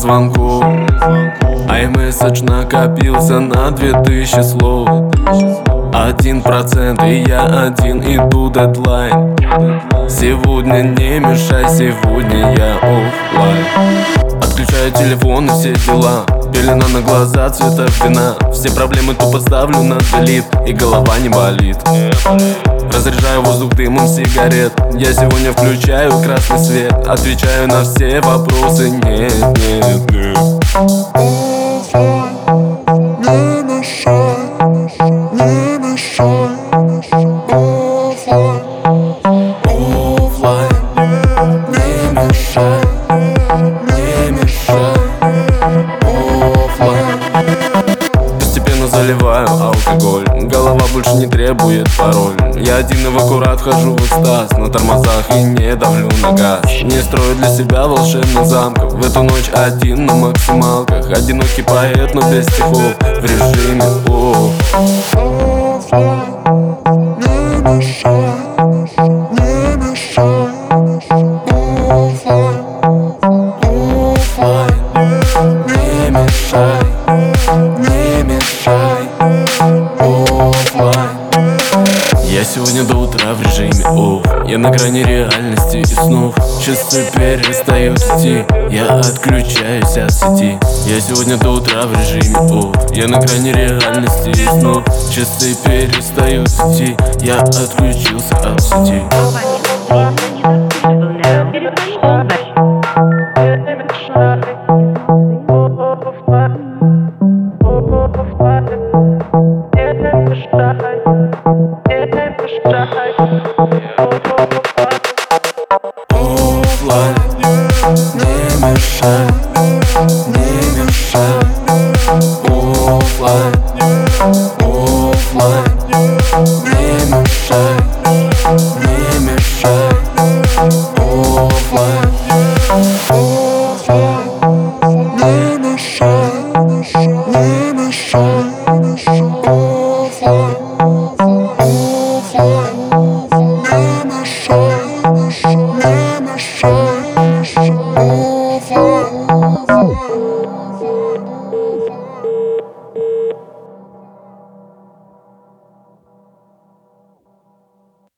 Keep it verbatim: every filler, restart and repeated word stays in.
звонков, а месседж накопился на две тысячи слов. Один процент и я один, иду дедлайн. Сегодня не мешай, сегодня я оффлайн. Отключаю телефон и все дела, пелена на глаза цвета вина. Все проблемы тупо ставлю на делит, и голова не болит. Разряжаю воздух дымом сигарет. Я сегодня включаю красный свет, отвечаю на все вопросы. Нет, нет, нет. Не мешай, не мешай. Оффлайн, Оффлайн, не мешай, не мешай. Оффлайн. Постепенно заливаю алкоголь, голова больше не требует пароль. Я один и в аккурат хожу в экстаз, на тормозах и не давлю на газ. Не строю для себя волшебных замков, в эту ночь один на максималках. Одинокий поэт, но без стихов, в режиме офф. оффлайн, не мешай, не мешай. Оффлайн, Оффлайн, не мешай, не мешай. Оффлайн. Я сегодня до утра в режиме офф. Я на грани реальности и снов. Часы перестают идти, я отключаюсь от сети. Я сегодня до утра в режиме офф. Я на грани реальности и снов. Часы перестают идти, я отключился от сети. Оффлайн, не мешай, не мешай. Оффлайн, оффлайн, не мешай, не мешай. Оффлайн, оффлайн, не мешай, не мешай.